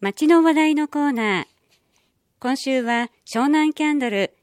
街の話題のコーナー。今週は湘南キャンドル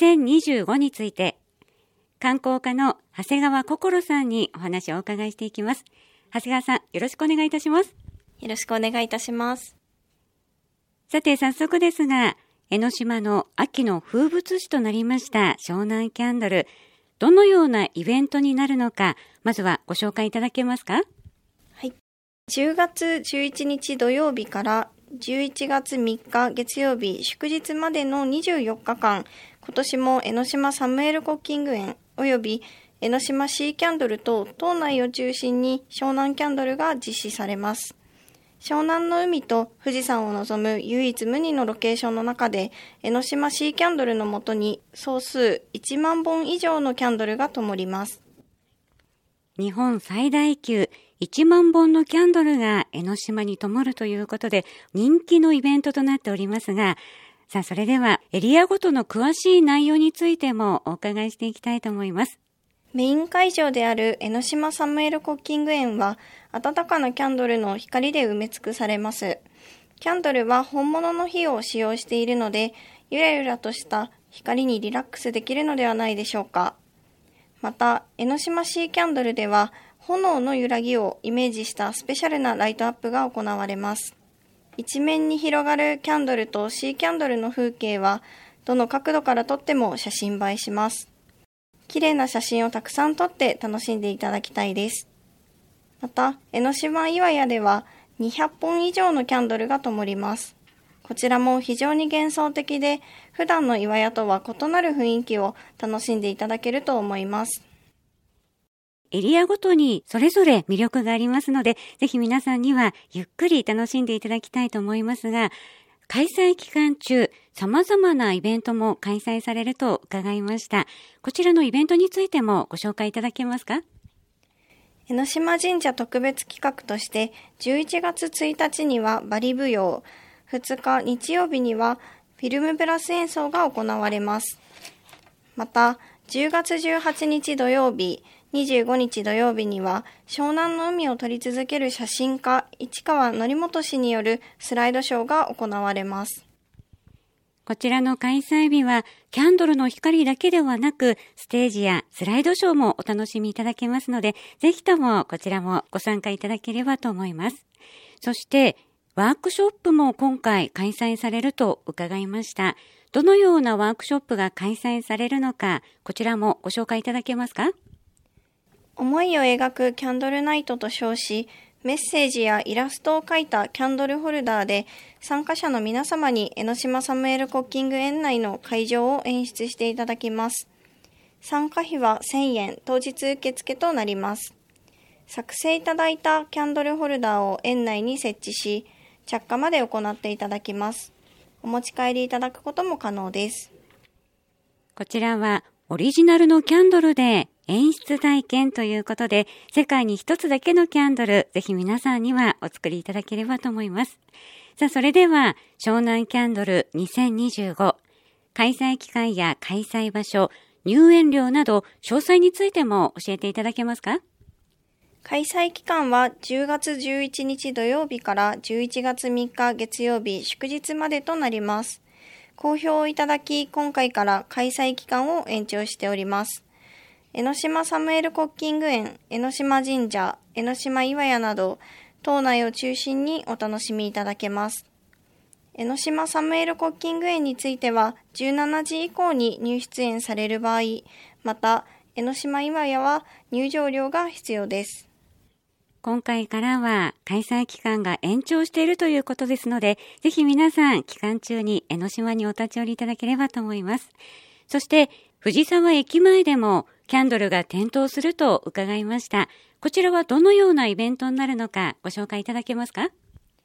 2025について、観光課の長谷川心さんにお話をお伺いしていきます。長谷川さん、よろしくお願いいたします。 よろしくお願いいたします。 さて早速ですが、江ノ島の秋の風物詩となりました湘南キャンドル、どのようなイベントになるのか、まずはご紹介いただけますか？ はい。10月11日土曜日から11月3日月曜日祝日までの24日間、今年も江ノ島サムエルコッキング園および江ノ島シーキャンドルと島内を中心に湘南キャンドルが実施されます。湘南の海と富士山を望む唯一無二のロケーションの中で、江ノ島シーキャンドルのもとに総数1万本以上のキャンドルが灯ります。 日本最大級1万本のキャンドルが江ノ島に灯るということで人気のイベントとなっておりますが、さあそれではエリアごとの詳しい内容についてもお伺いしていきたいと思います。 メイン会場である江ノ島サムエルコッキング園は暖かなキャンドルの光で埋め尽くされます。キャンドルは本物の火を使用しているので、ゆらゆらとした光にリラックスできるのではないでしょうか。また、江ノ島シーキャンドルでは炎の揺らぎをイメージしたスペシャルなライトアップが行われます。一面に広がるキャンドルとシーキャンドルの風景は、どの角度から撮っても写真映えします。綺麗な写真をたくさん撮って楽しんでいただきたいです。また、江ノ島岩屋では200本以上のキャンドルが灯ります。こちらも非常に幻想的で、普段の岩屋とは異なる雰囲気を楽しんでいただけると思います。 エリアごとにそれぞれ魅力がありますので、ぜひ皆さんにはゆっくり楽しんでいただきたいと思いますが、開催期間中、様々なイベントも開催されると伺いました。こちらのイベントについてもご紹介いただけますか？ 江ノ島神社特別企画として、11月1日にはバリ舞踊、2日日曜日にはフィルムブラス演奏が行われます。また、10月18日土曜日、25日土曜日には湘南の海を撮り続ける写真家市川則本氏によるスライドショーが行われます。 こちらの開催日はキャンドルの光だけではなくステージやスライドショーもお楽しみいただけますので、ぜひともこちらもご参加いただければと思います。そしてワークショップも今回開催されると伺いました。どのようなワークショップが開催されるのか、こちらもご紹介いただけますか？ 思いを描くキャンドルナイトと称し、メッセージやイラストを描いたキャンドルホルダーで、参加者の皆様に江ノ島サムエルコッキング園内の会場を演出していただきます。参加費は1000円、当日受付となります。作成いただいたキャンドルホルダーを園内に設置し、着火まで行っていただきます。お持ち帰りいただくことも可能です。 こちらはオリジナルのキャンドルで演出体験ということで、世界に一つだけのキャンドル、ぜひ皆さんにはお作りいただければと思います。さあ、それでは湘南キャンドル2025、開催期間や開催場所、入園料など詳細についても教えていただけますか？ 開催期間は10月11日土曜日から11月3日月曜日祝日までとなります。好評をいただき、今回から開催期間を延長しております。江ノ島サムエルコッキング園、江ノ島神社、江ノ島岩屋など、島内を中心にお楽しみいただけます。江ノ島サムエルコッキング園については、17時以降に入出園される場合、また、江ノ島岩屋は入場料が必要です。 今回からは開催期間が延長しているということですので、ぜひ皆さん期間中に江ノ島にお立ち寄りいただければと思います。そして藤沢駅前でもキャンドルが点灯すると伺いました。こちらはどのようなイベントになるのかご紹介いただけますか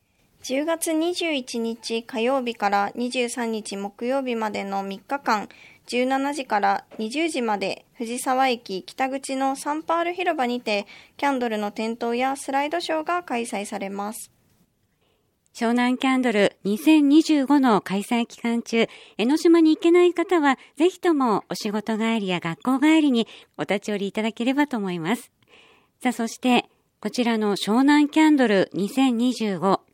？10月21日火曜日から23日木曜日までの3日間、17時から20時まで藤沢駅北口のサンパール広場にてキャンドルの点灯やスライドショーが開催されます。 湘南キャンドル2025の開催期間中、江ノ島に行けない方はぜひともお仕事帰りや学校帰りにお立ち寄りいただければと思います。さあそしてこちらの湘南キャンドル2025、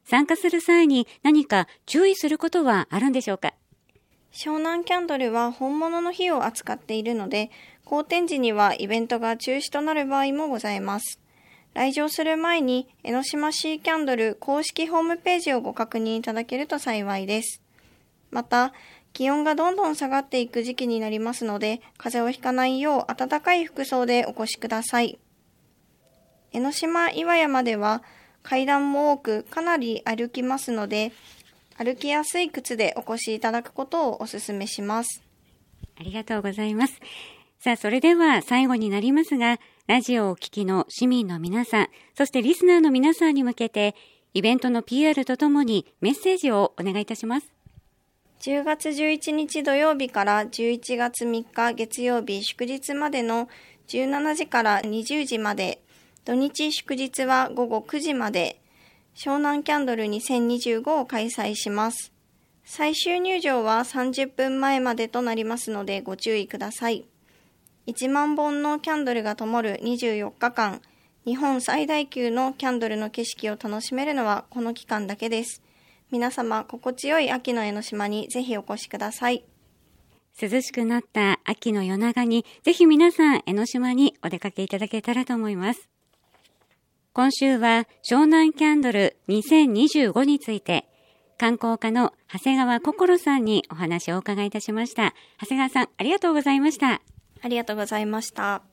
参加する際に何か注意することはあるんでしょうか？ 湘南キャンドルは本物の火を扱っているので、好展時にはイベントが中止となる場合もございます。来場する前に江ノ島シーキャンドル公式ホームページをご確認いただけると幸いです。また、気温がどんどん下がっていく時期になりますので、風邪をひかないよう暖かい服装でお越しください。江ノ島岩山では階段も多くかなり歩きますので、歩きやすい靴でお越しいただくことをお勧めします。 ありがとうございます。さあ、それでは最後になりますが、ラジオをお聞きの市民の皆さん、そしてリスナーの皆さんに向けて、イベントの PR とともにメッセージをお願いいたします。 10月11日土曜日から11月3日月曜日祝日までの17時から20時まで、土日祝日は午後9時まで、湘南キャンドル2025を開催します。最終入場は30分前までとなりますのでご注意ください。1万本のキャンドルが灯る24日間、日本最大級のキャンドルの景色を楽しめるのはこの期間だけです。皆様、心地よい秋の江ノ島にぜひお越しください。 涼しくなった秋の夜長に、ぜひ皆さん江ノ島にお出かけいただけたらと思います。今週は湘南キャンドル2025について、観光課の長谷川心さんにお話をお伺いいたしました。長谷川さん、ありがとうございました。 ありがとうございました。